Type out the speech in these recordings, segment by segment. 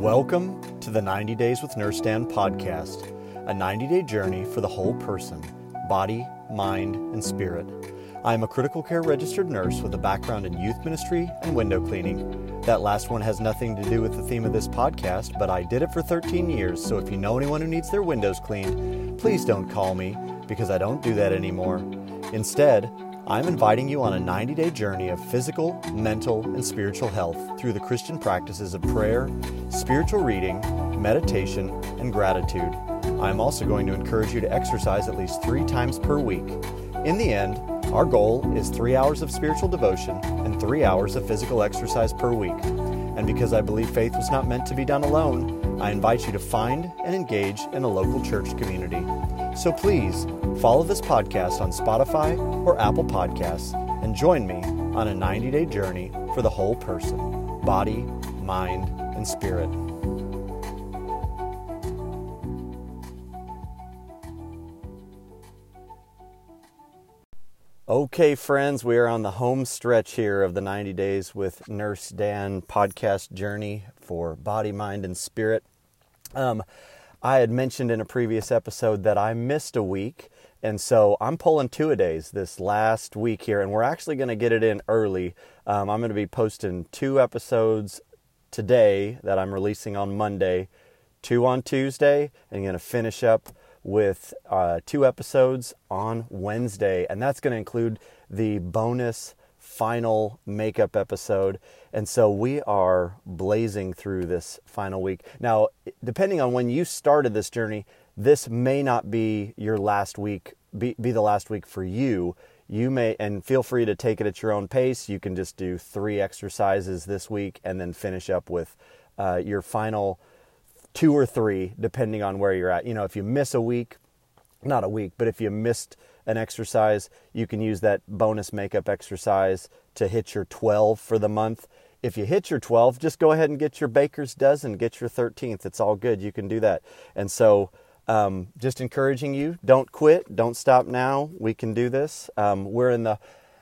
Welcome to the 90 Days with Nurse Dan podcast, a 90-day journey for the whole person, body, mind, and spirit. I am a critical care registered nurse with a background in youth ministry and window cleaning. That last one has nothing to do with the theme of this podcast, but I did it for 13 years, so if you know anyone who needs their windows cleaned, please don't call me because I don't do that anymore. Instead, I'm inviting you on a 90-day journey of physical, mental, and spiritual health through the Christian practices of prayer, spiritual reading, meditation, and gratitude. I'm also going to encourage you to exercise at least 3 times per week. In the end, our goal is 3 hours of spiritual devotion and 3 hours of physical exercise per week. And because I believe faith was not meant to be done alone, I invite you to find and engage in a local church community. So please follow this podcast on Spotify or Apple Podcasts and join me on a 90-day journey for the whole person, body, mind, and spirit. Okay, friends, we are on the home stretch here of the 90 Days with Nurse Dan podcast journey for body, mind, and spirit. I had mentioned in a previous episode that I missed a week, and so I'm pulling 2-a-days this last week here, and we're actually going to get it in early. I'm going to be posting 2 episodes today that I'm releasing on Monday, 2 on Tuesday, and going to finish up with 2 episodes on Wednesday, and that's going to include the bonus final makeup episode. And so we are blazing through this final week. Now, depending on when you started this journey, this may not be your last week, be the last week for you. You may, and feel free to take it at your own pace. You can just do 3 exercises this week and then finish up with your final 2 or 3, depending on where you're at. You know, if you miss a week, not a week, but if you missed an exercise, you can use that bonus makeup exercise to hit your 12 for the month. If you hit your 12, just go ahead and get your baker's dozen, get your 13th. It's all good. You can do that. And so just encouraging you, don't quit. Don't stop now. We can do this. We're in the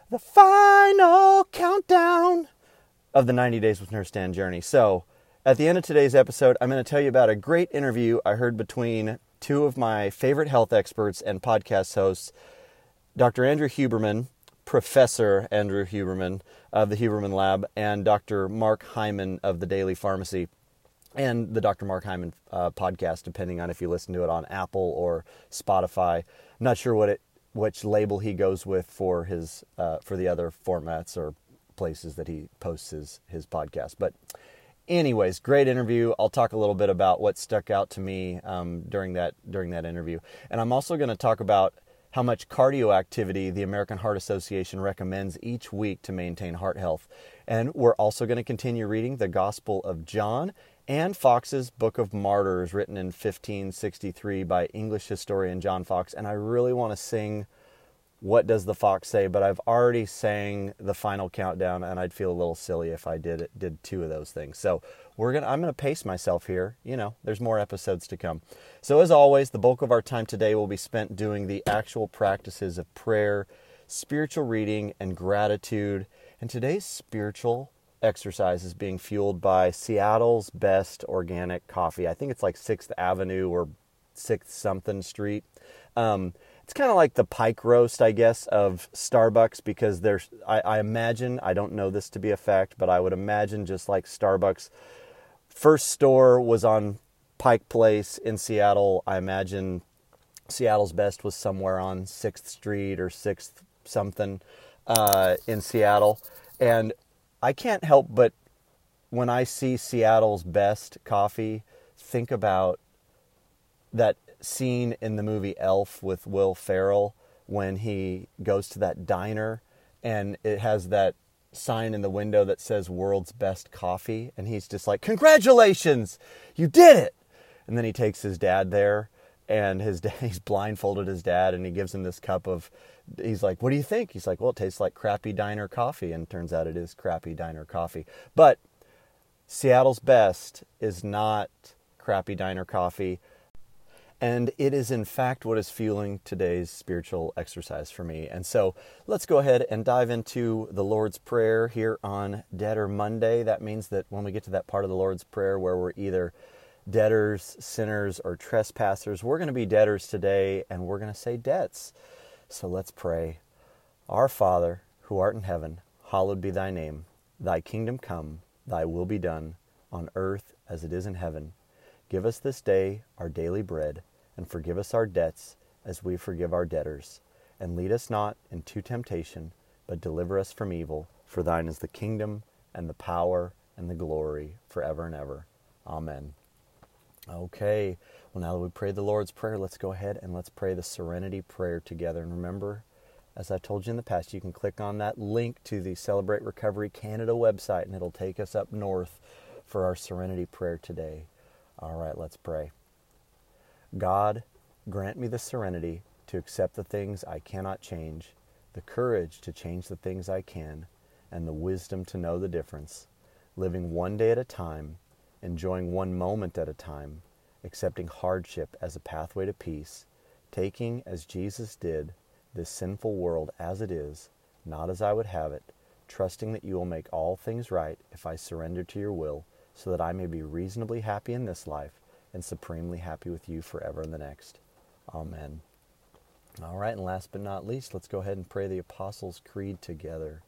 final countdown of the 90 Days with Nurse Dan journey. So at the end of today's episode, I'm going to tell you about a great interview I heard between 2 of my favorite health experts and podcast hosts, Dr. Andrew Huberman, Professor Andrew Huberman of the Huberman Lab, and Dr. Mark Hyman of the Daily Pharmacy, and the Dr. Mark Hyman podcast, depending on if you listen to it on Apple or Spotify. I'm not sure which label he goes with for his for the other formats or places that he posts his podcast, but anyways, great interview. I'll talk a little bit about what stuck out to me during that interview. And I'm also going to talk about how much cardio activity the American Heart Association recommends each week to maintain heart health. And we're also going to continue reading the Gospel of John and Fox's Book of Martyrs, written in 1563 by English historian John Fox. And I really want to sing What Does the Fox Say? But I've already sang the final countdown, and I'd feel a little silly if I did 2 of those things. So I'm gonna pace myself here. You know, there's more episodes to come. So as always, the bulk of our time today will be spent doing the actual practices of prayer, spiritual reading, and gratitude. And today's spiritual exercise is being fueled by Seattle's best organic coffee. I think it's like 6th Avenue or 6th something street. It's kind of like the pike roast, I guess, of Starbucks, because I imagine, I don't know this to be a fact, but I would imagine just like Starbucks' first store was on Pike Place in Seattle. I imagine Seattle's best was somewhere on 6th Street or 6th something in Seattle. And I can't help but, when I see Seattle's best coffee, think about that scene in the movie Elf with Will Ferrell when he goes to that diner and it has that sign in the window that says world's best coffee, and he's just like, congratulations, you did it. And then he takes his dad there, and he's blindfolded his dad, and he gives him this cup of, he's like, what do you think? He's like, well, it tastes like crappy diner coffee. And turns out it is crappy diner coffee. But Seattle's best is not crappy diner coffee. And it is, in fact, what is fueling today's spiritual exercise for me. And so let's go ahead and dive into the Lord's Prayer here on Debtor Monday. That means that when we get to that part of the Lord's Prayer where we're either debtors, sinners, or trespassers, we're going to be debtors today, and we're going to say debts. So let's pray. Our Father, who art in heaven, hallowed be thy name. Thy kingdom come, thy will be done, on earth as it is in heaven. Give us this day our daily bread, and forgive us our debts as we forgive our debtors. And lead us not into temptation, but deliver us from evil. For thine is the kingdom, and the power, and the glory, forever and ever. Amen. Okay, well, now that we prayed the Lord's Prayer, let's go ahead and let's pray the Serenity Prayer together. And remember, as I told you in the past, you can click on that link to the Celebrate Recovery Canada website, and it'll take us up north for our Serenity Prayer today. All right, let's pray. God, grant me the serenity to accept the things I cannot change, the courage to change the things I can, and the wisdom to know the difference, living one day at a time, enjoying one moment at a time, accepting hardship as a pathway to peace, taking, as Jesus did, this sinful world as it is, not as I would have it, trusting that you will make all things right if I surrender to your will, so that I may be reasonably happy in this life and supremely happy with you forever in the next. Amen. All right, and last but not least, let's go ahead and pray the Apostles' Creed together.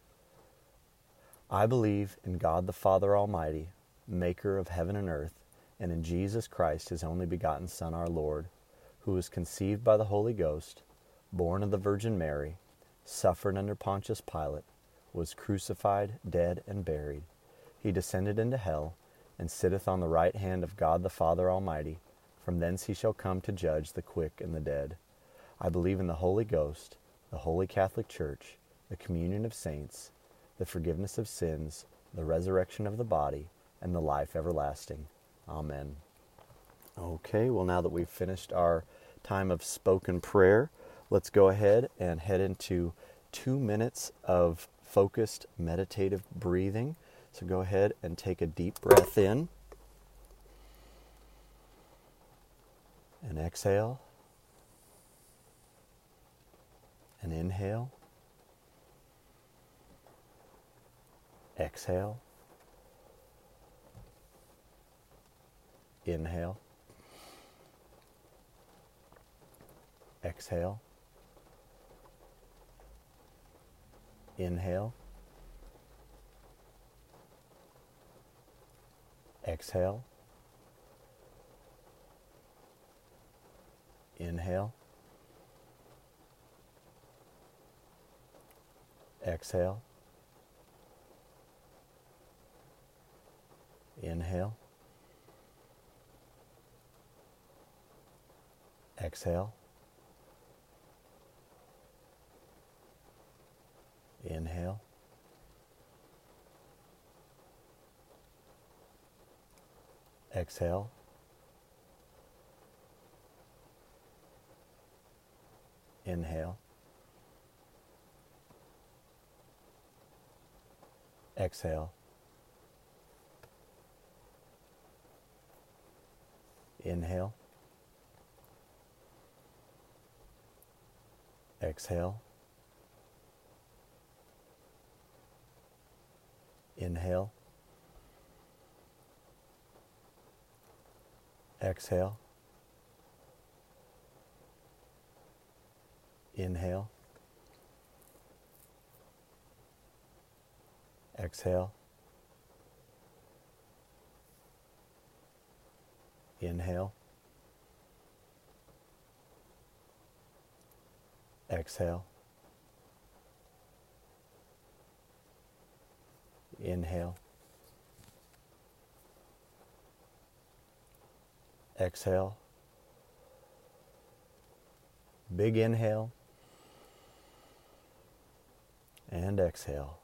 I believe in God the Father Almighty, maker of heaven and earth, and in Jesus Christ, his only begotten Son, our Lord, who was conceived by the Holy Ghost, born of the Virgin Mary, suffered under Pontius Pilate, was crucified, dead, and buried. He descended into hell, and sitteth on the right hand of God the Father Almighty. From thence he shall come to judge the quick and the dead. I believe in the Holy Ghost, the Holy Catholic Church, the communion of saints, the forgiveness of sins, the resurrection of the body, and the life everlasting. Amen. Okay, well, now that we've finished our time of spoken prayer, let's go ahead and head into 2 minutes of focused meditative breathing. So go ahead and take a deep breath in and exhale and inhale, exhale, inhale, exhale, inhale, exhale, inhale, exhale, inhale, exhale, inhale, exhale, inhale, exhale, inhale, exhale, inhale, exhale, inhale, exhale, inhale, exhale, inhale, exhale, big inhale, and exhale.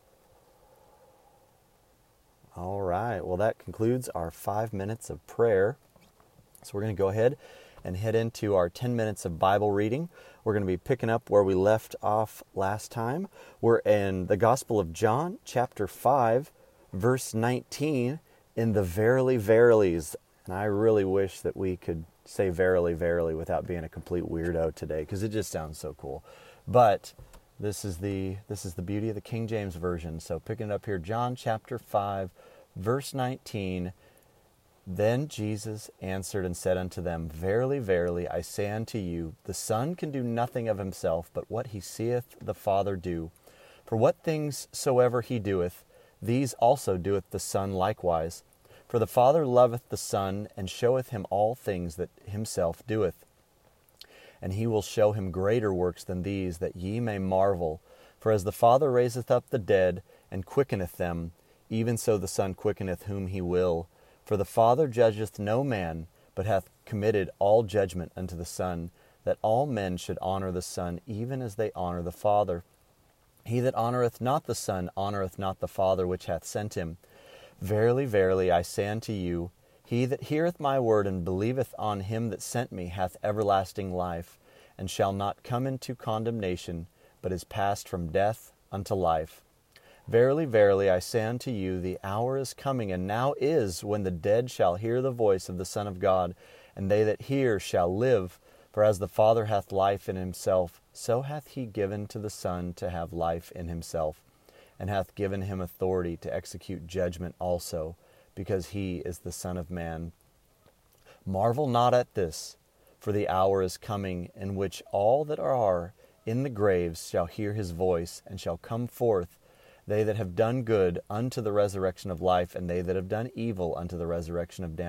All right, well, that concludes our 5 minutes of prayer. So we're going to go ahead and head into our 10 minutes of Bible reading. We're going to be picking up where we left off last time. We're in the Gospel of John, chapter 5, verse 19, in the verily, verilies. And I really wish that we could say verily, verily without being a complete weirdo today, because it just sounds so cool. But this is the beauty of the King James Version. So picking it up here, John chapter 5, verse 19. Then Jesus answered and said unto them, Verily, verily, I say unto you, the Son can do nothing of himself, but what he seeth the Father do. For what things soever he doeth, these also doeth the Son likewise. For the Father loveth the Son, and showeth him all things that himself doeth. And he will show him greater works than these, that ye may marvel. For as the Father raiseth up the dead, and quickeneth them, even so the Son quickeneth whom he will. For the Father judgeth no man, but hath committed all judgment unto the Son, that all men should honor the Son, even as they honor the Father. He that honoureth not the Son honoureth not the Father which hath sent him. Verily, verily, I say unto you, he that heareth my word and believeth on him that sent me hath everlasting life, and shall not come into condemnation, but is passed from death unto life. Verily, verily, I say unto you, the hour is coming, and now is, when the dead shall hear the voice of the Son of God, and they that hear shall live. For as the Father hath life in himself, so hath he given to the Son to have life in himself, and hath given him authority to execute judgment also, because he is the Son of Man. Marvel not at this, for the hour is coming, in which all that are in the graves shall hear his voice, and shall come forth, they that have done good unto the resurrection of life, and they that have done evil unto the resurrection of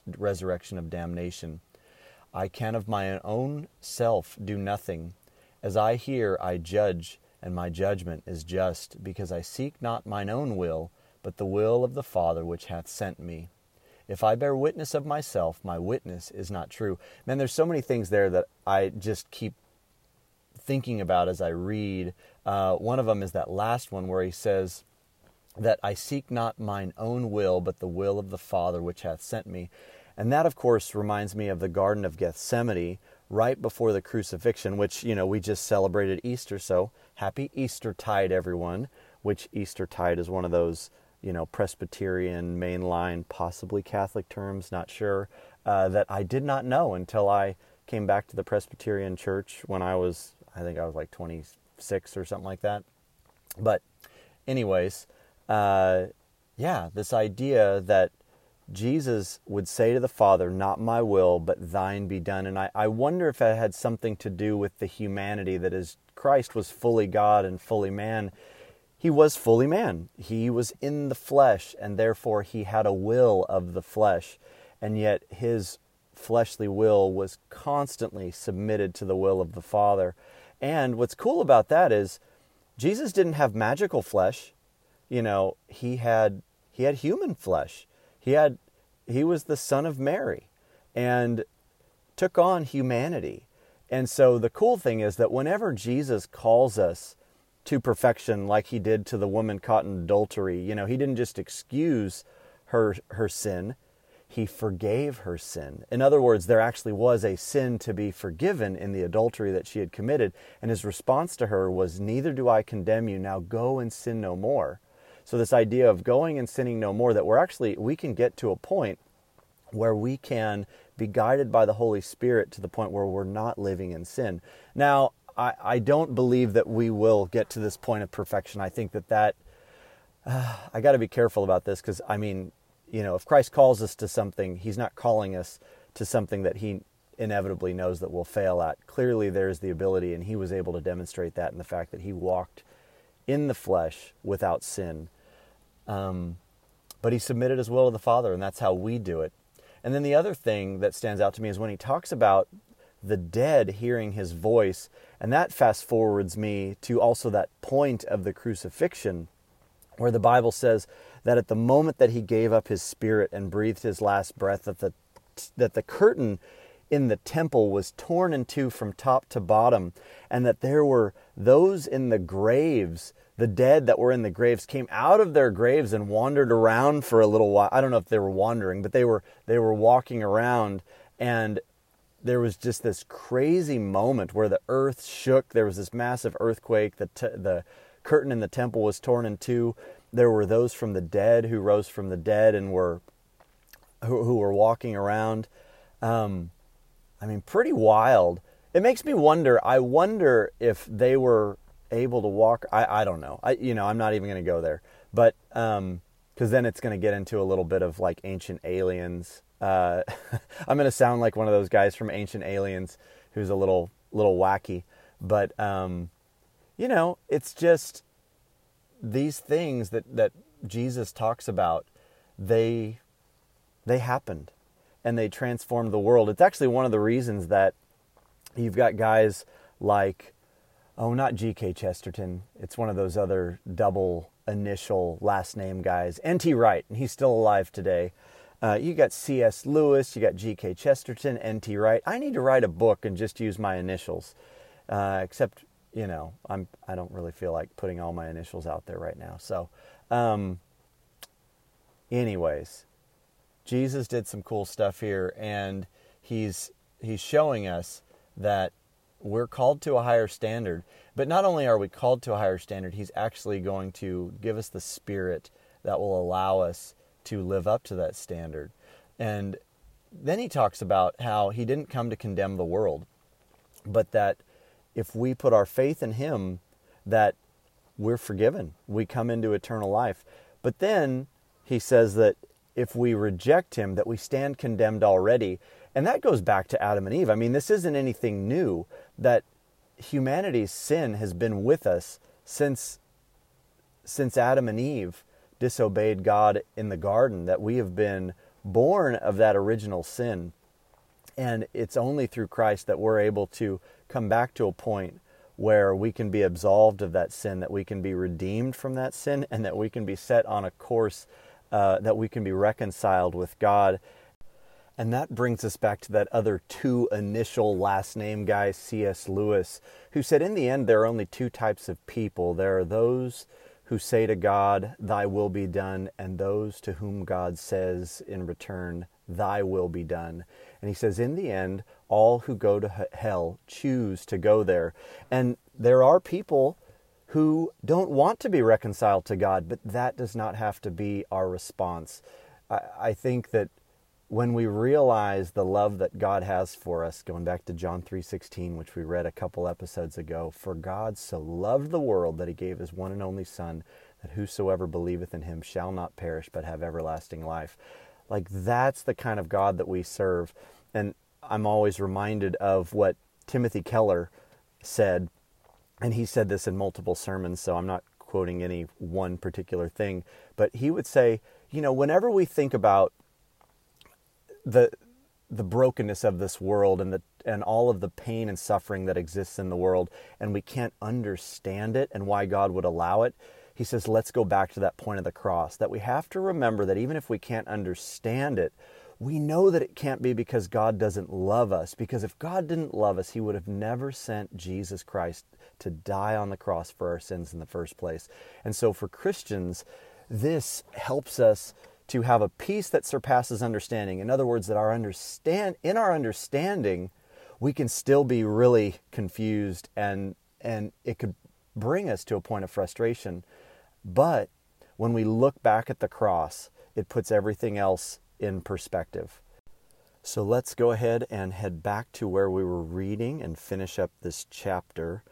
damnation. I can of my own self do nothing. As I hear, I judge, and my judgment is just, because I seek not mine own will, but the will of the Father which hath sent me. If I bear witness of myself, my witness is not true. Man, there's so many things there that I just keep thinking about as I read. One of them is that last one where he says that I seek not mine own will, but the will of the Father which hath sent me. And that, of course, reminds me of the Garden of Gethsemane right before the crucifixion, which, we just celebrated Easter. So happy Eastertide, everyone, which Eastertide is one of those, Presbyterian, mainline, possibly Catholic terms, not sure, that I did not know until I came back to the Presbyterian church when I think I was like 26 or something like that. But anyways, this idea that Jesus would say to the Father, not my will, but thine be done. And I wonder if that had something to do with the humanity, that as Christ was fully God and fully man, he was fully man. He was in the flesh, and therefore he had a will of the flesh. And yet his fleshly will was constantly submitted to the will of the Father. And what's cool about that is Jesus didn't have magical flesh. He had human flesh. He was the Son of Mary and took on humanity. And so the cool thing is that whenever Jesus calls us to perfection, like he did to the woman caught in adultery, he didn't just excuse her sin, he forgave her sin. In other words, there actually was a sin to be forgiven in the adultery that she had committed. And his response to her was, neither do I condemn you, now go and sin no more. So this idea of going and sinning no more, that we can get to a point where we can be guided by the Holy Spirit to the point where we're not living in sin. Now, I don't believe that we will get to this point of perfection. I think that I got to be careful about this, because, if Christ calls us to something, he's not calling us to something that he inevitably knows that we'll fail at. Clearly, there's the ability, and he was able to demonstrate that in the fact that he walked in the flesh without sin. But he submitted his will to the Father, and that's how we do it. And then the other thing that stands out to me is when he talks about the dead hearing his voice, and that fast forwards me to also that point of the crucifixion, where the Bible says that at the moment that he gave up his spirit and breathed his last breath, that the curtain in the temple was torn in two from top to bottom, and that there were those in the graves, the dead that were in the graves, came out of their graves and wandered around for a little while. I don't know if they were wandering, but they were walking around, and there was just this crazy moment where the earth shook. There was this massive earthquake. The curtain in the temple was torn in two. There were those from the dead who rose from the dead and who were walking around. I mean, pretty wild. It makes me wonder. I wonder if they were able to walk. I don't know. I'm not even going to go there. But because then it's going to get into a little bit of like Ancient Aliens. I'm going to sound like one of those guys from Ancient Aliens who's a little wacky. But it's just these things that Jesus talks about. They happened, and they transformed the world. It's actually one of the reasons that you've got guys like, not G.K. Chesterton. It's one of those other double initial last name guys. N.T. Wright, and he's still alive today. You got C.S. Lewis, you got G.K. Chesterton, N.T. Wright. I need to write a book and just use my initials. Except, I don't really feel like putting all my initials out there right now. So, anyways, Jesus did some cool stuff here, and he's showing us that we're called to a higher standard. But not only are we called to a higher standard, he's actually going to give us the Spirit that will allow us to live up to that standard. And then he talks about how he didn't come to condemn the world, but that if we put our faith in him, that we're forgiven. We come into eternal life. But then he says that if we reject him, that we stand condemned already. And that goes back to Adam and Eve. I mean, this isn't anything new, that humanity's sin has been with us since Adam and Eve disobeyed God in the garden, that we have been born of that original sin. And it's only through Christ that we're able to come back to a point where we can be absolved of that sin, that we can be redeemed from that sin, and that we can be set on a course that we can be reconciled with God. And that brings us back to that other two initial last name guy, C.S. Lewis, who said in the end there are only two types of people. There are those who say to God, thy will be done, and those to whom God says in return, thy will be done. And he says in the end, all who go to hell choose to go there. And there are people who don't want to be reconciled to God, but that does not have to be our response. I think that when we realize the love that God has for us, going back to John 3:16, which we read a couple episodes ago, for God so loved the world that he gave his one and only Son, that whosoever believeth in him shall not perish but have everlasting life. Like, that's the kind of God that we serve. And I'm always reminded of what Timothy Keller said, and he said this in multiple sermons, so I'm not quoting any one particular thing, but he would say, whenever we think about the brokenness of this world and all of the pain and suffering that exists in the world, and we can't understand it and why God would allow it, he says, let's go back to that point of the cross, that we have to remember that even if we can't understand it, we know that it can't be because God doesn't love us. Because if God didn't love us, he would have never sent Jesus Christ to die on the cross for our sins in the first place. And so for Christians, this helps us to have a peace that surpasses understanding. In other words, that in our understanding, we can still be really confused, and it could bring us to a point of frustration. But when we look back at the cross, it puts everything else in perspective. So let's go ahead and head back to where we were reading and finish up this chapter.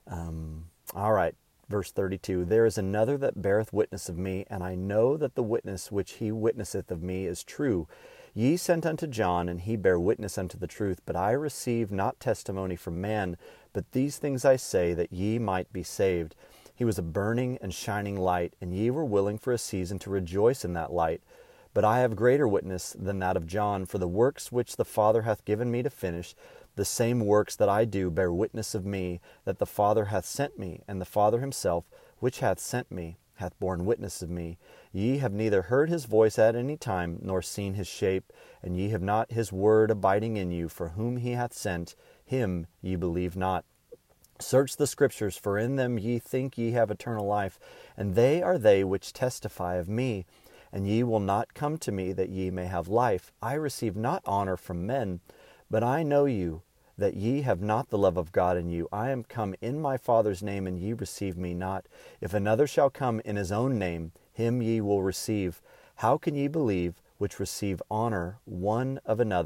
All right. Verse 32, there is another that beareth witness of me, and I know that the witness which he witnesseth of me is true. Ye sent unto John, and he bare witness unto the truth, but I receive not testimony from man, but these things I say, that ye might be saved. He was a burning and shining light, and ye were willing for a season to rejoice in that light. But I have greater witness than that of John, for the works which the Father hath given me to finish, the same works that I do bear witness of me, that the Father hath sent me, and the Father himself, which hath sent me, hath borne witness of me. Ye have neither heard his voice at any time, nor seen his shape, and ye have not his word abiding in you, for whom he hath sent, him ye believe not. Search the Scriptures, for in them ye think ye have eternal life, and they are they which testify of me. And ye will not come to me that ye may have life. I receive not honor from men, but I know you, that ye have not the love of God in you. I am come in my Father's name, and ye receive me not. If another shall come in his own name, him ye will receive. How can ye believe, which receive honor one of another,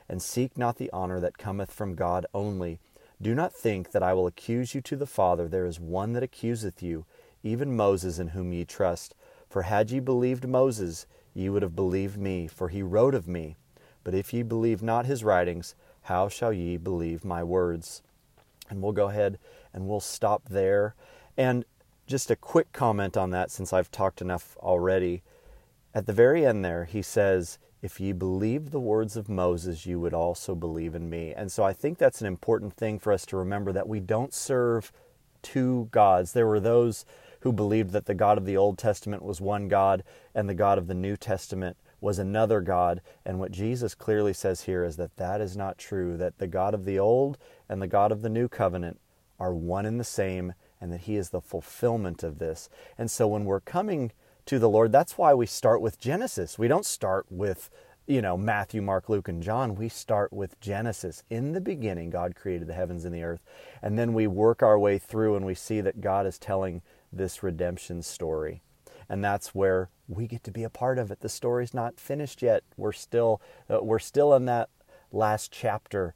and seek not the honor that cometh from God only. Do not think that I will accuse you to the Father. There is one that accuseth you, even Moses, in whom ye trust. For had ye believed Moses, ye would have believed me, for he wrote of me. But if ye believe not his writings, how shall ye believe my words? And we'll go ahead and we'll stop there. And just a quick comment on that, since I've talked enough already. At the very end there, he says, if ye believed the words of Moses, you would also believe in me. And so I think that's an important thing for us to remember, that we don't serve two gods. There were those who believed that the God of the Old Testament was one God and the God of the New Testament was another God. And what Jesus clearly says here is that that is not true, that the God of the Old and the God of the New Covenant are one and the same, and that he is the fulfillment of this. And so when we're coming to the Lord, that's why we start with Genesis. We don't start with, Matthew, Mark, Luke, and John. We start with Genesis. In the beginning, God created the heavens and the earth. And then we work our way through and we see that God is telling this redemption story. And that's where we get to be a part of it. The story's not finished yet. We're still in that last chapter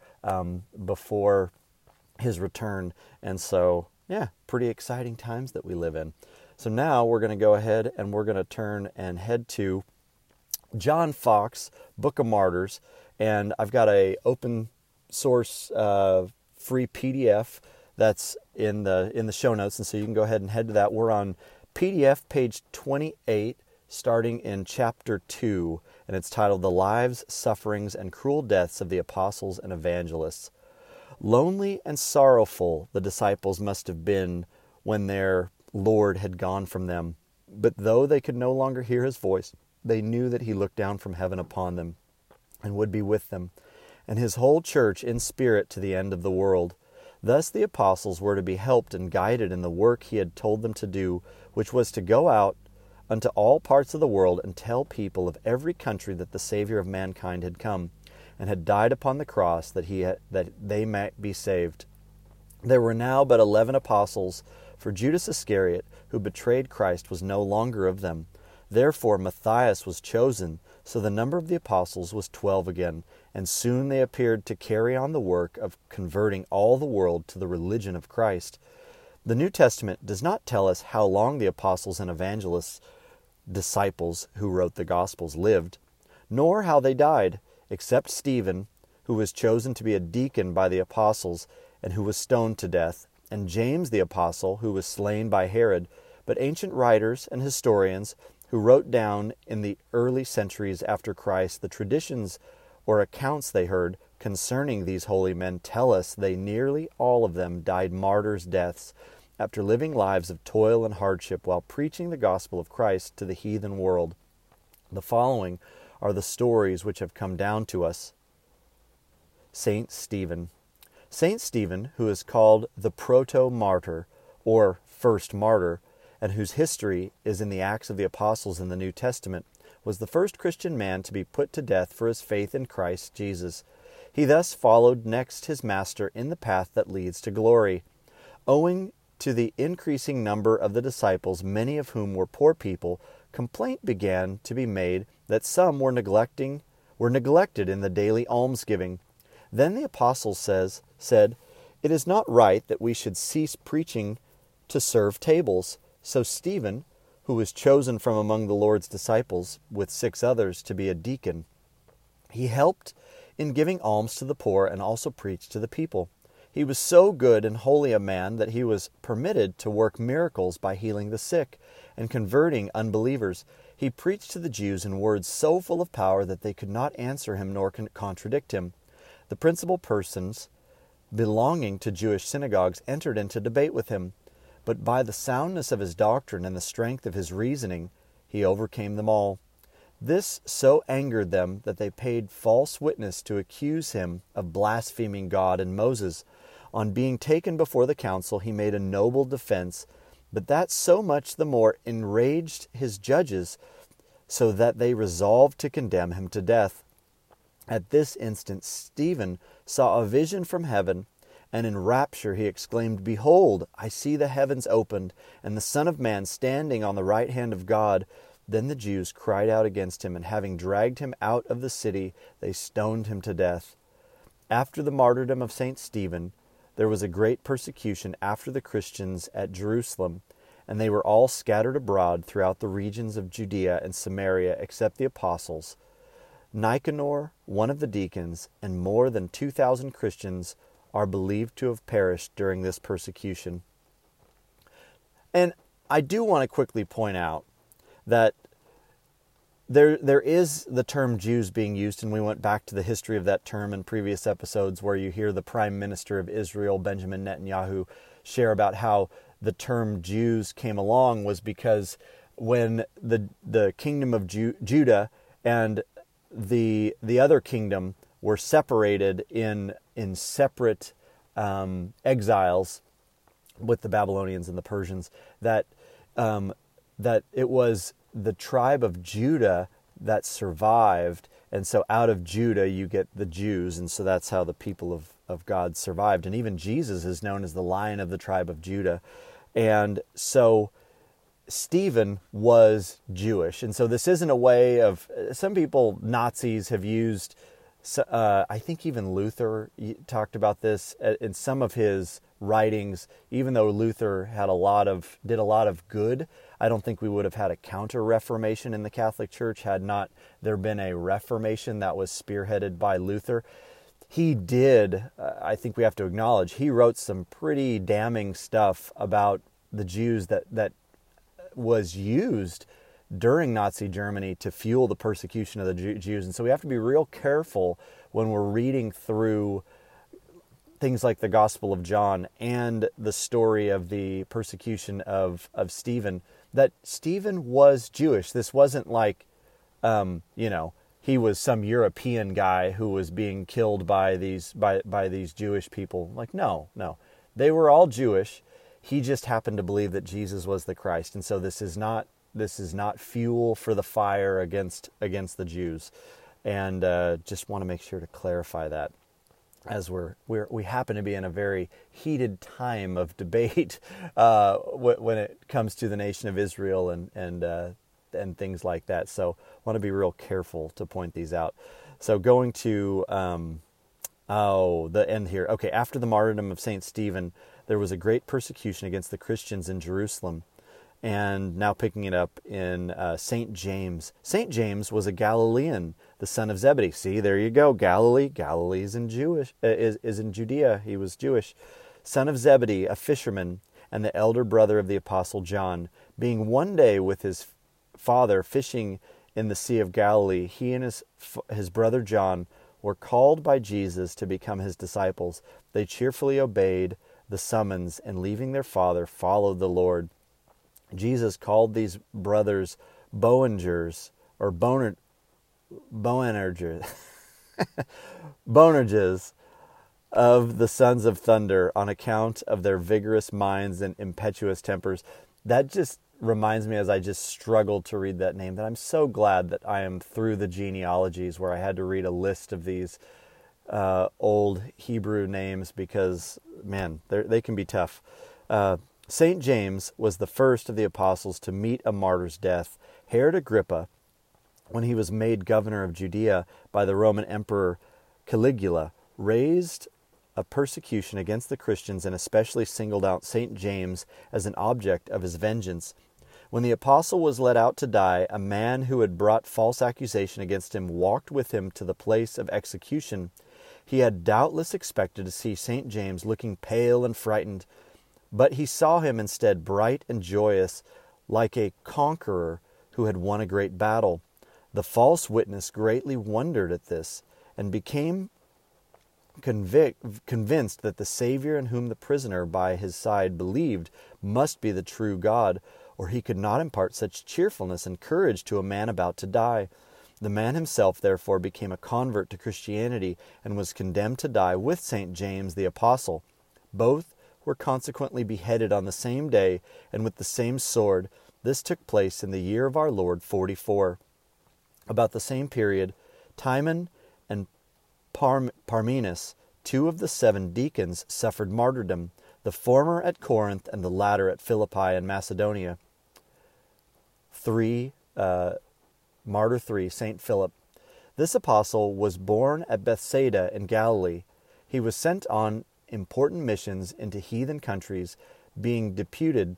before his return. And so, pretty exciting times that we live in. So now we're going to go ahead and we're going to turn and head to John Fox, Book of Martyrs. And I've got a open source free PDF that's in the show notes. And so you can go ahead and head to that. We're on PDF page 28, starting in chapter 2. And it's titled The Lives, Sufferings, and Cruel Deaths of the Apostles and Evangelists. Lonely and sorrowful the disciples must have been when their Lord had gone from them. But though they could no longer hear his voice, they knew that he looked down from heaven upon them and would be with them, and his whole church in spirit to the end of the world. Thus the apostles were to be helped and guided in the work he had told them to do, which was to go out unto all parts of the world and tell people of every country that the Savior of mankind had come, and had died upon the cross that they might be saved. There were now but 11 apostles, for Judas Iscariot, who betrayed Christ, was no longer of them. Therefore Matthias was chosen, so the number of the apostles was 12 again, and soon they appeared to carry on the work of converting all the world to the religion of Christ. The New Testament does not tell us how long the apostles and evangelists, disciples who wrote the Gospels, lived, nor how they died, except Stephen, who was chosen to be a deacon by the apostles, and who was stoned to death, and James the apostle, who was slain by Herod. But ancient writers and historians who wrote down in the early centuries after Christ the traditions or accounts they heard concerning these holy men tell us they nearly all of them died martyrs' deaths after living lives of toil and hardship while preaching the gospel of Christ to the heathen world. The following are the stories which have come down to us. Saint Stephen. Saint Stephen, who is called the proto-martyr, or first martyr, and whose history is in the Acts of the Apostles in the New Testament, was the first Christian man to be put to death for his faith in Christ Jesus. He thus followed next his master in the path that leads to glory. Owing to the increasing number of the disciples, many of whom were poor people, complaint began to be made that some were neglected in the daily almsgiving. Then the apostles said, "It is not right that we should cease preaching to serve tables." So Stephen, who was chosen from among the Lord's disciples, with 6 others, to be a deacon, he helped in giving alms to the poor and also preached to the people. He was so good and holy a man that he was permitted to work miracles by healing the sick and converting unbelievers. He preached to the Jews in words so full of power that they could not answer him nor contradict him. The principal persons belonging to Jewish synagogues entered into debate with him, but by the soundness of his doctrine and the strength of his reasoning, he overcame them all. This so angered them that they paid false witness to accuse him of blaspheming God and Moses. On being taken before the council, he made a noble defense, but that so much the more enraged his judges, so that they resolved to condemn him to death. At this instant Stephen saw a vision from heaven, and in rapture he exclaimed, "Behold, I see the heavens opened, and the Son of Man standing on the right hand of God." Then the Jews cried out against him, and having dragged him out of the city, they stoned him to death. After the martyrdom of St. Stephen, there was a great persecution after the Christians at Jerusalem, and they were all scattered abroad throughout the regions of Judea and Samaria, except the apostles. Nicanor, one of the deacons, and more than 2,000 Christians are believed to have perished during this persecution. And I do want to quickly point out that there is the term Jews being used, and we went back to the history of that term in previous episodes where you hear the Prime Minister of Israel, Benjamin Netanyahu, share about how the term Jews came along was because when the kingdom of Judah and the other kingdom were separated in separate exiles with the Babylonians and the Persians, that it was the tribe of Judah that survived, and so out of Judah you get the Jews, and so that's how the people of God survived. And even Jesus is known as the Lion of the tribe of Judah. And so Stephen was Jewish, and so this isn't a way of, some people, Nazis have used, I think even Luther talked about this in some of his writings. Even though Luther did a lot of good, I don't think we would have had a counter-reformation in the Catholic Church had not there been a Reformation that was spearheaded by Luther. He did, I think we have to acknowledge, he wrote some pretty damning stuff about the Jews that was used during Nazi Germany to fuel the persecution of the Jews. And so we have to be real careful when we're reading through things like the Gospel of John and the story of the persecution of Stephen, that Stephen was Jewish. This wasn't like, he was some European guy who was being killed by these Jewish people. Like, no. They were all Jewish. He just happened to believe that Jesus was the Christ. And so this is not fuel for the fire against the Jews. And just want to make sure to clarify that, as we happen to be in a very heated time of debate when it comes to the nation of Israel and things like that. So I want to be real careful to point these out. So going to the end here. Okay, after the martyrdom of St. Stephen, there was a great persecution against the Christians in Jerusalem. And now picking it up in St. James. St. James was a Galilean, the son of Zebedee. See, there you go, Galilee. Galilee is in Judea. He was Jewish. Son of Zebedee, a fisherman, and the elder brother of the Apostle John. Being one day with his father fishing in the Sea of Galilee, he and his brother John were called by Jesus to become his disciples. They cheerfully obeyed the summons, and leaving their father, followed the Lord. Jesus called these brothers Boanerges of the sons of thunder, on account of their vigorous minds and impetuous tempers. That just reminds me, as I just struggled to read that name, that I'm so glad that I am through the genealogies where I had to read a list of these old Hebrew names, because, man, they can be tough. St. James was the first of the apostles to meet a martyr's death. Herod Agrippa, when he was made governor of Judea by the Roman Emperor Caligula, raised a persecution against the Christians and especially singled out St. James as an object of his vengeance. When the apostle was led out to die, a man who had brought false accusation against him walked with him to the place of execution. He had doubtless expected to see St. James looking pale and frightened, but he saw him instead bright and joyous, like a conqueror who had won a great battle. The false witness greatly wondered at this, and became convinced that the Savior in whom the prisoner by his side believed must be the true God, or he could not impart such cheerfulness and courage to a man about to die. The man himself, therefore, became a convert to Christianity, and was condemned to die with St. James the Apostle. Both were consequently beheaded on the same day and with the same sword. This took place in the year of our Lord 44. About the same period, Timon and Parmenas, two of the 7 deacons, suffered martyrdom, the former at Corinth and the latter at Philippi in Macedonia. Martyr 3, St. Philip. This apostle was born at Bethsaida in Galilee, He was sent on important missions into heathen countries, being deputed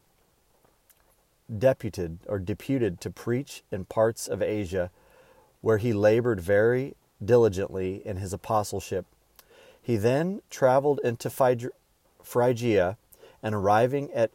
to preach in parts of Asia, where he labored very diligently in his apostleship. He then traveled into Phrygia, and arriving at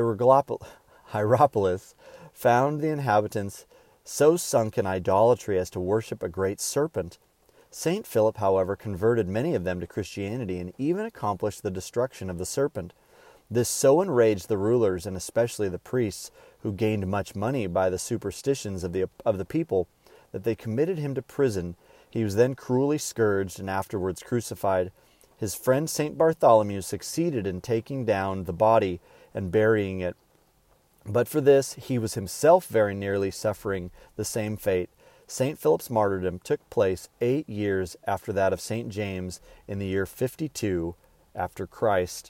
Hierapolis, found the inhabitants so sunk in idolatry as to worship a great serpent. St. Philip, however, converted many of them to Christianity and even accomplished the destruction of the serpent. This so enraged the rulers, and especially the priests, who gained much money by the superstitions of the people, that they committed him to prison. He was then cruelly scourged and afterwards crucified. His friend St. Bartholomew succeeded in taking down the body and burying it. But for this, he was himself very nearly suffering the same fate. St. Philip's martyrdom took place 8 years after that of St. James in the year 52 after Christ.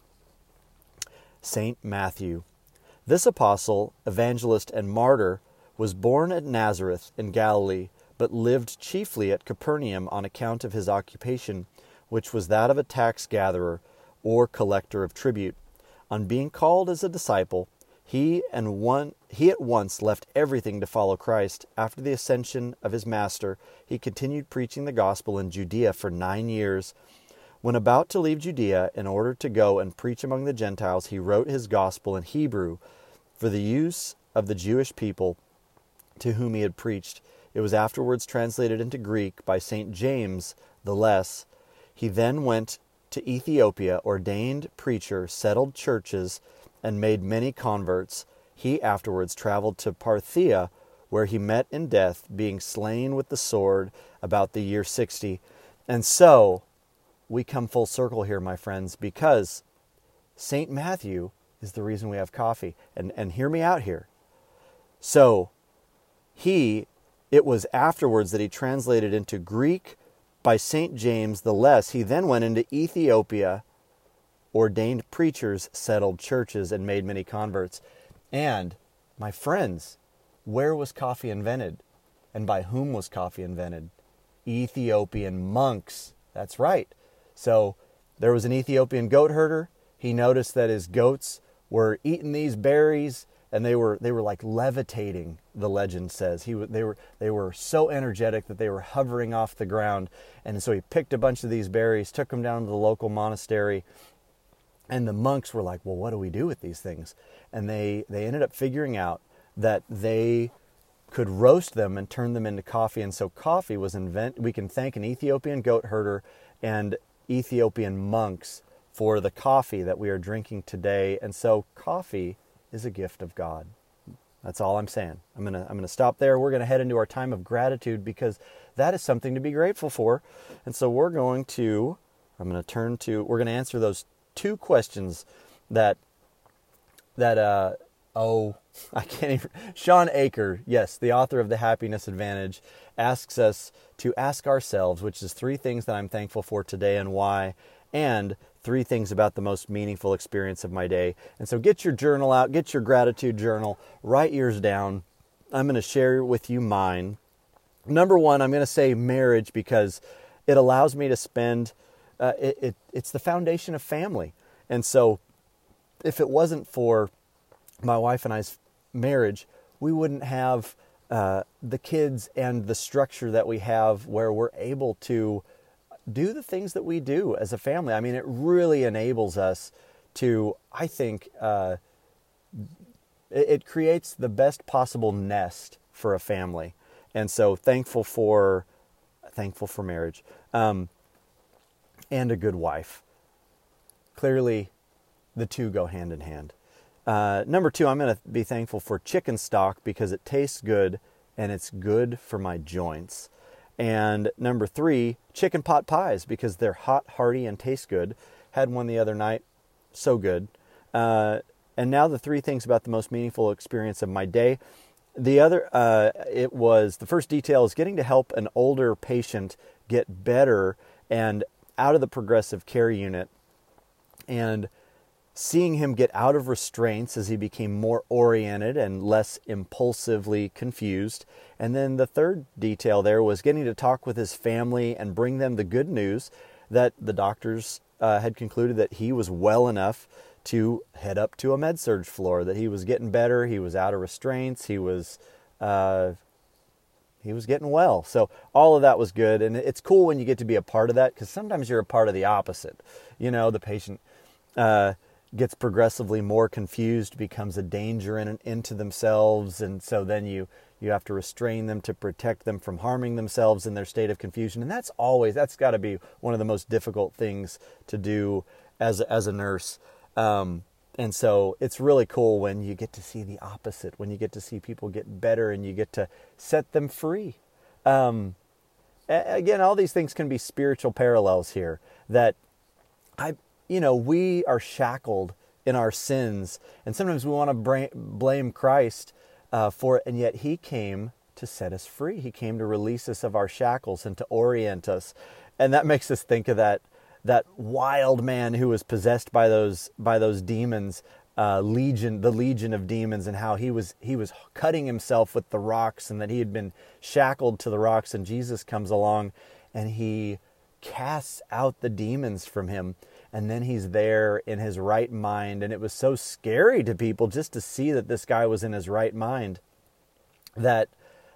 St. Matthew. This apostle, evangelist, and martyr was born at Nazareth in Galilee, but lived chiefly at Capernaum on account of his occupation, which was that of a tax gatherer or collector of tribute. On being called as a disciple, he at once left everything to follow Christ. After the ascension of his master, he continued preaching the gospel in Judea for 9 years. When about to leave Judea in order to go and preach among the Gentiles, he wrote his gospel in Hebrew for the use of the Jewish people to whom he had preached. It was afterwards translated into Greek by St. James the Less. He then went to Ethiopia, ordained preacher, settled churches, and made many converts. He afterwards traveled to Parthia, where he met in death, being slain with the sword about the year 60. And so, we come full circle here, my friends, because St. Matthew is the reason we have coffee. And hear me out here. So, it was afterwards that he translated into Greek by St. James the Less. He then went into Ethiopia, ordained preachers, settled churches, and made many converts. And, my friends, where was coffee invented? And by whom was coffee invented? Ethiopian monks. That's right. So, there was an Ethiopian goat herder. He noticed that his goats were eating these berries, and they were like levitating, the legend says. They were so energetic that they were hovering off the ground. And so he picked a bunch of these berries, took them down to the local monastery, and the monks were like, well, what do we do with these things? And they ended up figuring out that they could roast them and turn them into coffee. And so coffee was invented. We can thank an Ethiopian goat herder and Ethiopian monks for the coffee that we are drinking today. And so coffee is a gift of God. That's all I'm saying. I'm gonna stop there. We're gonna head into our time of gratitude, because that is something to be grateful for. And so we're gonna answer those 2 questions that I can't even. Sean Aker, yes, the author of The Happiness Advantage, asks us to ask ourselves, which is 3 things that I'm thankful for today and why, and 3 things about the most meaningful experience of my day. And so get your journal out, get your gratitude journal, write yours down. I'm going to share with you mine. Number 1, I'm going to say marriage, because it allows me to spend, it's the foundation of family. And so if it wasn't for my wife and I's marriage, we wouldn't have the kids and the structure that we have, where we're able to do the things that we do as a family. I mean, it really enables us to, I think, it creates the best possible nest for a family. And so thankful for marriage, and a good wife. Clearly, the 2 go hand in hand. Number 2, I'm going to be thankful for chicken stock, because it tastes good and it's good for my joints. And number 3, chicken pot pies, because they're hot, hearty, and taste good. Had one the other night. So good. And now the 3 things about the most meaningful experience of my day. The first detail is getting to help an older patient get better and out of the progressive care unit, and seeing him get out of restraints as he became more oriented and less impulsively confused. And then the third detail there was getting to talk with his family and bring them the good news that the doctors had concluded that he was well enough to head up to a med-surg floor, that he was getting better, he was out of restraints, he was getting well. So all of that was good. And it's cool when you get to be a part of that, because sometimes you're a part of the opposite. The patient gets progressively more confused, becomes a danger into themselves. And so then you have to restrain them to protect them from harming themselves in their state of confusion. And that's got to be one of the most difficult things to do as a nurse. And so it's really cool when you get to see the opposite, when you get to see people get better and you get to set them free. Again, all these things can be spiritual parallels here, that we are shackled in our sins, and sometimes we want to blame Christ for it, and yet he came to set us free. He came to release us of our shackles and to orient us. And that makes us think of that wild man who was possessed by those demons, the legion of demons, and how he was cutting himself with the rocks, and that he had been shackled to the rocks, and Jesus comes along and he casts out the demons from him, and then he's there in his right mind. And it was so scary to people just to see that this guy was in his right mind, that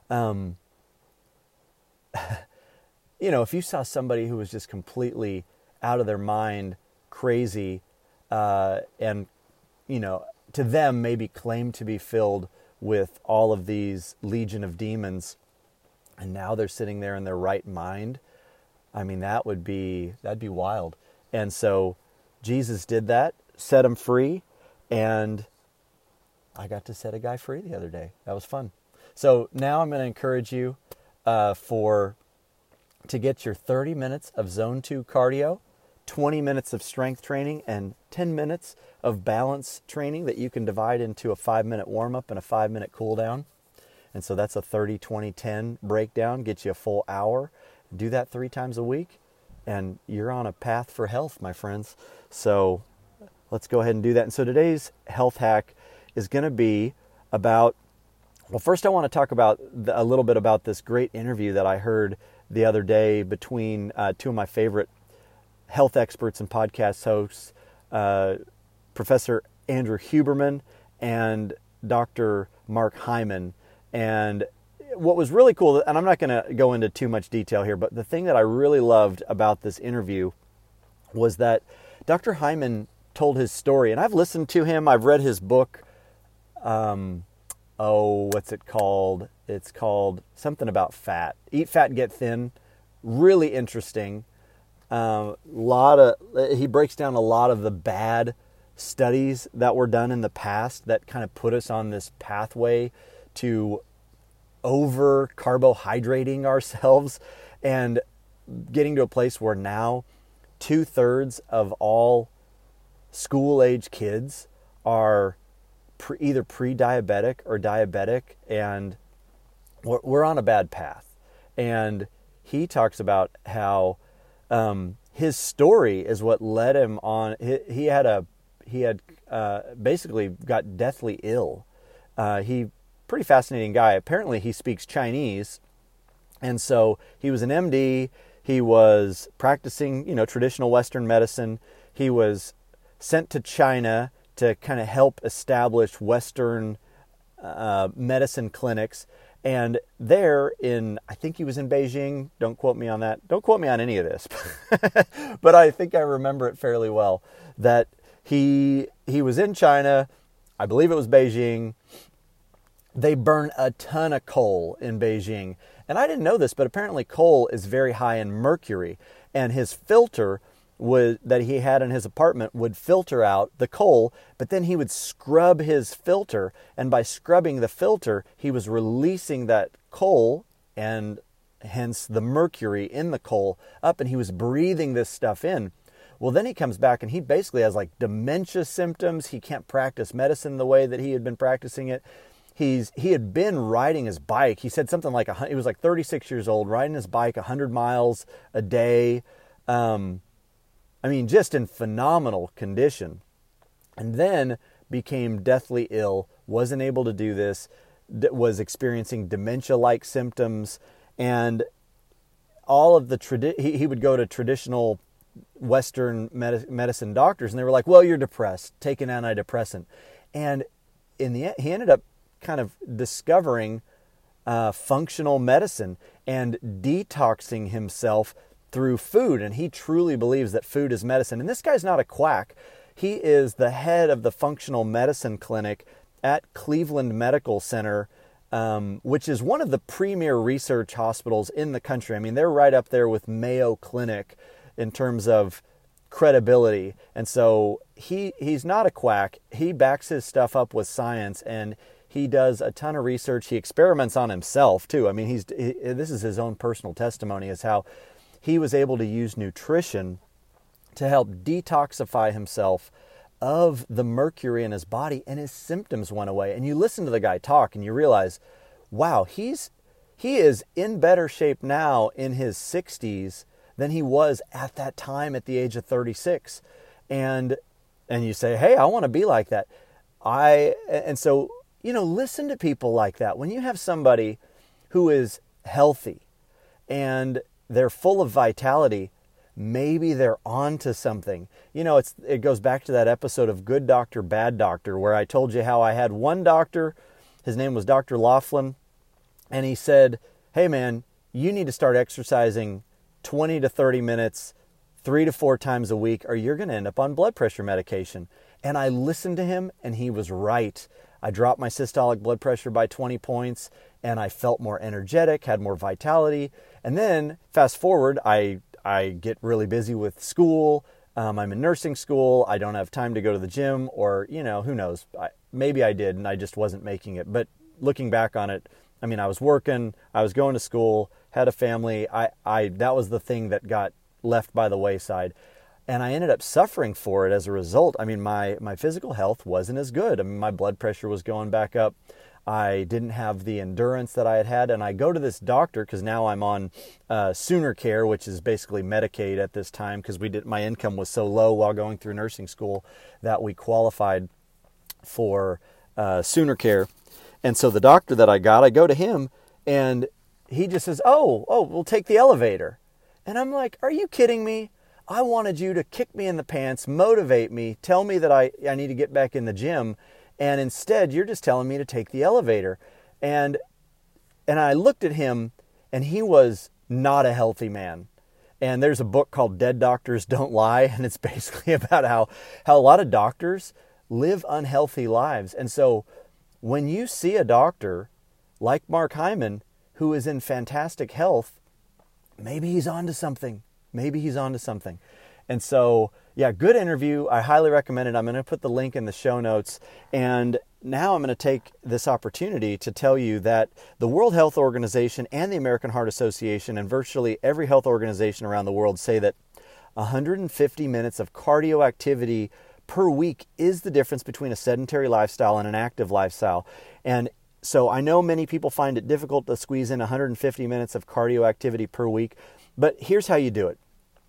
if you saw somebody who was just completely out of their mind, crazy, and to them maybe claimed to be filled with all of these legion of demons, and now they're sitting there in their right mind, I mean, that'd be wild. And so Jesus did that, set him free, and I got to set a guy free the other day. That was fun. So now I'm going to encourage you to get your 30 minutes of Zone 2 cardio, 20 minutes of strength training, and 10 minutes of balance training that you can divide into a 5-minute warm-up and a 5-minute cool-down. And so that's a 30-20-10 breakdown, gets you a full hour. Do that 3 times a week, and you're on a path for health, my friends. So let's go ahead and do that. And so today's health hack is going to be about, well, first I want to talk about a little bit about this great interview that I heard the other day between two of my favorite health experts and podcast hosts, Professor Andrew Huberman and Dr. Mark Hyman. And what was really cool, and I'm not going to go into too much detail here, but the thing that I really loved about this interview was that Dr. Hyman told his story. And I've listened to him. I've read his book. What's it called? It's called something about fat. Eat Fat and Get Thin. Really interesting. He breaks down a lot of the bad studies that were done in the past that kind of put us on this pathway to over carbohydrating ourselves and getting to a place where now 2/3 of all school-age kids are either pre-diabetic or diabetic, and we're on a bad path. And he talks about how his story is what led him on. He had basically got deathly ill. Pretty fascinating guy. Apparently he speaks Chinese, and so he was an MD. He was practicing, traditional Western medicine. He was sent to China to kind of help establish Western medicine clinics. And there I think he was in Beijing. Don't quote me on that. Don't quote me on any of this. But I think I remember it fairly well, that he was in China. I believe it was Beijing. They burn a ton of coal in Beijing. And I didn't know this, but apparently coal is very high in mercury. And his filter that he had in his apartment would filter out the coal, but then he would scrub his filter. And by scrubbing the filter, he was releasing that coal and hence the mercury in the coal up, and he was breathing this stuff in. Well, then he comes back and he basically has like dementia symptoms. He can't practice medicine the way that he had been practicing it. He had been riding his bike. He said something like, he was like 36 years old, riding his bike 100 miles a day. Just in phenomenal condition. And then became deathly ill, wasn't able to do this, was experiencing dementia-like symptoms. And all of he would go to traditional Western medicine doctors, and they were like, well, you're depressed, take an antidepressant. And in the end, he ended up kind of discovering functional medicine and detoxing himself through food. And he truly believes that food is medicine. And this guy's not a quack. He is the head of the functional medicine clinic at Cleveland Medical Center, which is one of the premier research hospitals in the country. I mean, they're right up there with Mayo Clinic in terms of credibility. And so he's not a quack. He backs his stuff up with science, and he does a ton of research. He experiments on himself too. I mean, this is his own personal testimony, is how he was able to use nutrition to help detoxify himself of the mercury in his body, and his symptoms went away. And you listen to the guy talk and you realize, wow, he is in better shape now in his 60s than he was at that time at the age of 36. And you say, hey, I want to be like that. And so, listen to people like that. When you have somebody who is healthy and they're full of vitality, maybe they're on to something. It goes back to that episode of Good Doctor, Bad Doctor, where I told you how I had one doctor, his name was Dr. Laughlin, and he said, hey man, you need to start exercising 20 to 30 minutes, 3 to 4 times a week, or you're going to end up on blood pressure medication. And I listened to him, and he was right. I dropped my systolic blood pressure by 20 points, and I felt more energetic, had more vitality. And then, fast forward, I get really busy with school. I'm in nursing school. I don't have time to go to the gym, or, who knows? Maybe I did, and I just wasn't making it. But looking back on it, I mean, I was working, I was going to school, had a family. That was the thing that got left by the wayside. And I ended up suffering for it as a result. I mean, my physical health wasn't as good. I mean, my blood pressure was going back up. I didn't have the endurance that I had. And I go to this doctor because now I'm on Sooner Care, which is basically Medicaid at this time, because my income was so low while going through nursing school that we qualified for Sooner Care. And so the doctor that I go to him, and he just says, oh, we'll take the elevator. And I'm like, are you kidding me? I wanted you to kick me in the pants, motivate me, tell me that I need to get back in the gym. And instead, you're just telling me to take the elevator. And I looked at him, and he was not a healthy man. And there's a book called Dead Doctors Don't Lie. And it's basically about how a lot of doctors live unhealthy lives. And so when you see a doctor like Mark Hyman, who is in fantastic health, maybe he's onto something. And so, yeah, good interview. I highly recommend it. I'm going to put the link in the show notes. And now I'm going to take this opportunity to tell you that the World Health Organization and the American Heart Association and virtually every health organization around the world say that 150 minutes of cardio activity per week is the difference between a sedentary lifestyle and an active lifestyle. And so I know many people find it difficult to squeeze in 150 minutes of cardio activity per week, but here's how you do it.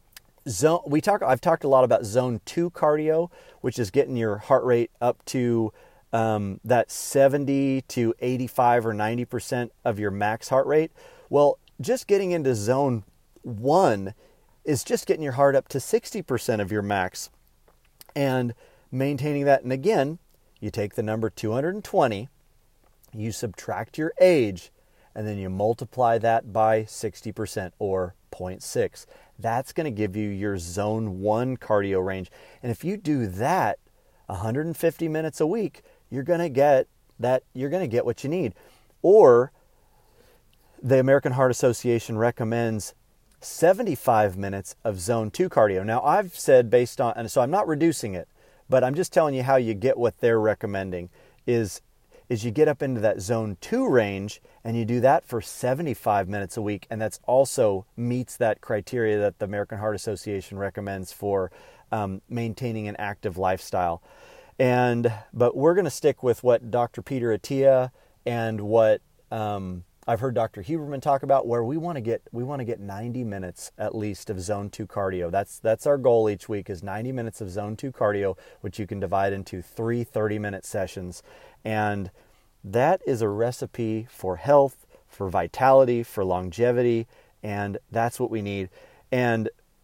I've talked a lot about zone 2 cardio, which is getting your heart rate up to that 70 to 85 or 90% of your max heart rate. Well, just getting into zone 1 is just getting your heart up to 60% of your max and maintaining that. And again, you take the number 220, you subtract your age, and then you multiply that by 60% or 0.6. That's going to give you your zone 1 cardio range. And if you do that 150 minutes a week, you're going to get what you need. Or the American Heart Association recommends 75 minutes of zone 2 cardio. Now, I've said and so I'm not reducing it, but I'm just telling you how you get what they're recommending is you get up into that zone 2 range and you do that for 75 minutes a week. And that's also meets that criteria that the American Heart Association recommends for maintaining an active lifestyle. But we're going to stick with what Dr. Peter Attia and what I've heard Dr. Huberman talk about, where we want to get 90 minutes at least of zone 2 cardio. That's our goal each week, is 90 minutes of zone 2 cardio, which you can divide into 3 30-minute sessions. And that is a recipe for health, for vitality, for longevity, and that's what we need. And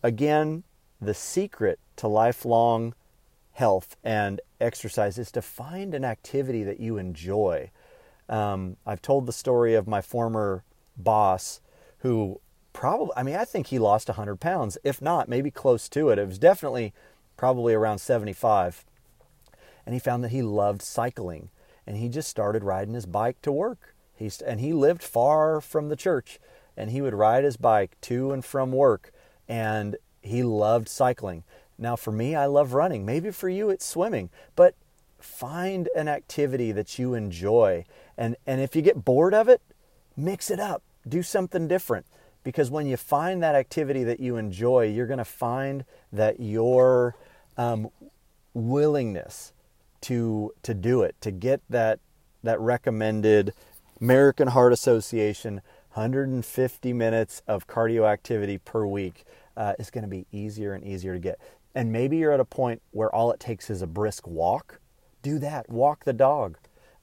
again, the secret to lifelong health and exercise is to find an activity that you enjoy. I've told the story of my former boss who I think he lost 100 pounds, if not, maybe close to it. It was definitely probably around 75. And he found that he loved cycling, and he just started riding his bike to work. And he lived far from the church, and he would ride his bike to and from work, and he loved cycling. Now for me, I love running. Maybe for you it's swimming, but find an activity that you enjoy. And if you get bored of it, mix it up. Do something different. Because when you find that activity that you enjoy, you're going to find that your willingness to do it, to get that recommended American Heart Association 150 minutes of cardio activity per week is going to be easier and easier to get. And maybe you're at a point where all it takes is a brisk walk. Do that. Walk the dog.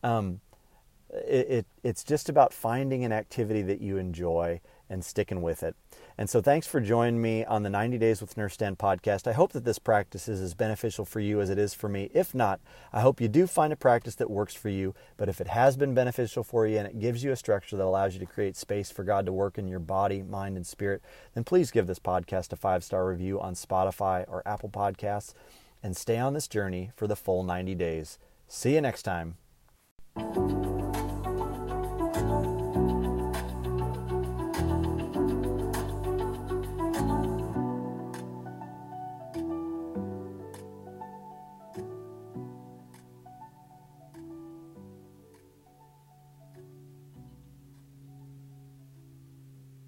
It's just about finding an activity that you enjoy and sticking with it. And so thanks for joining me on the 90 Days with Nurse Dan podcast. I hope that this practice is as beneficial for you as it is for me. If not, I hope you do find a practice that works for you. But if it has been beneficial for you and it gives you a structure that allows you to create space for God to work in your body, mind, and spirit, then please give this podcast a 5-star review on Spotify or Apple Podcasts and stay on this journey for the full 90 days. See you next time.